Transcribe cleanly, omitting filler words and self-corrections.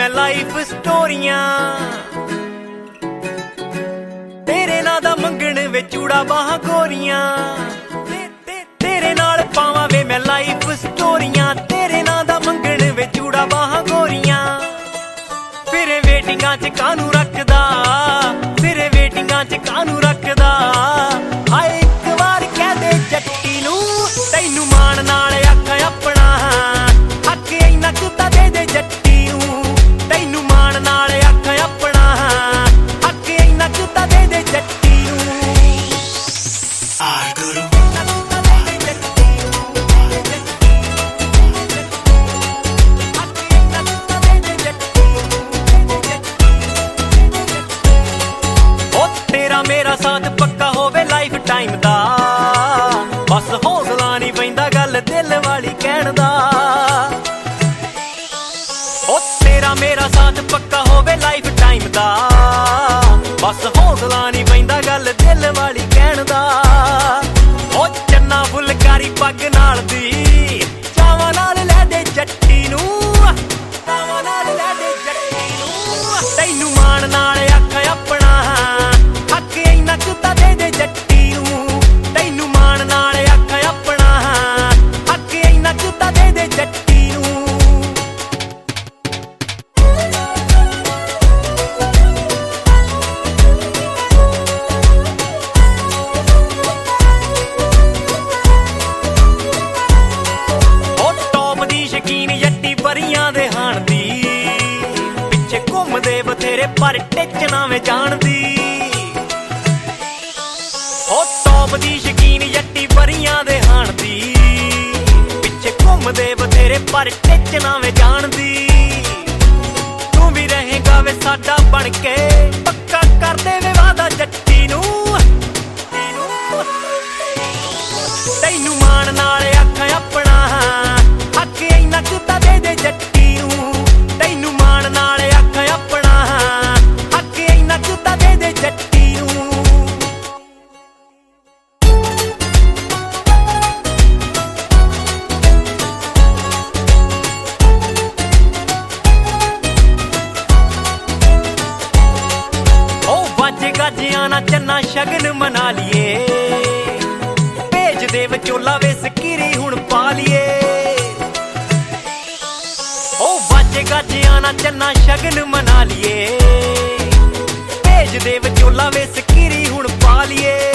मैं लाइफ स्टोरियां तेरे नां दा मंगण वे चूड़ा बाह गोरियां तेरे नाल पावां वे मैं लाइफ स्टोरियां तेरे नां दा मंगण वे चूड़ा बाह गोरियां फिर वेटिंगां च कानू रखदा फिर वेटिंगां च कानू रखदा हाय एक बार कह दे जट्टी नूं तैनू मान नाल आख अपना हक इन्ना कुं तां दे दे जट्टी नूं तैनू मान नाल आख अपना हक इन्ना कुं तां दे दे जट्टी नूं मेरा साथ पक्का होवे लाइफ टाइम दा बस हौसला नहीं पैंदा गल दिल वाली कहण दा ओ तेरा मेरा साथ पक्का होवे लाइफ टाइम दा बस हौसला नहीं पैंदा गल दिल वाली कहण दा ओ चन्ना फुलकारी पग नाल दी चावां नाल लै दे जट्टी नूं चावां नाल लै दे जट्टी नूं तैनू मान नाल आख अपना दे दे जट्टी नूं तैनू मान नाल आख अपना हक इन्ना कुं तां दे दे जट्टी नूं ओ टॉप दी शकीन जट्टी परियां दे हाण दी पिछे घुमदे बथेरे पर टिचना में जानदी दी शकीन जट्टी परियां दे हाण दी पिछे घुमदे बथेरे पर टिचना वे जानदी तू भी रहेगा वे साडा बन के पक्का कर दे वे वादा जट्टी नूं तैनू मान नाल आख अपना हक इन्ना कुं तां दे दे जट्टी नूं तैनू मान नाल आख अपना हक इन्ना कुं तां दे दे जट्टी नूं गाजियां चन्ना शगन मना लिए भेज दे विचोला वे सकीरी हुण पा लिए ओ बाजे गाजियां चन्ना शगन मना लिए भेज दे विचोला वे सकीरी हुण पा लिए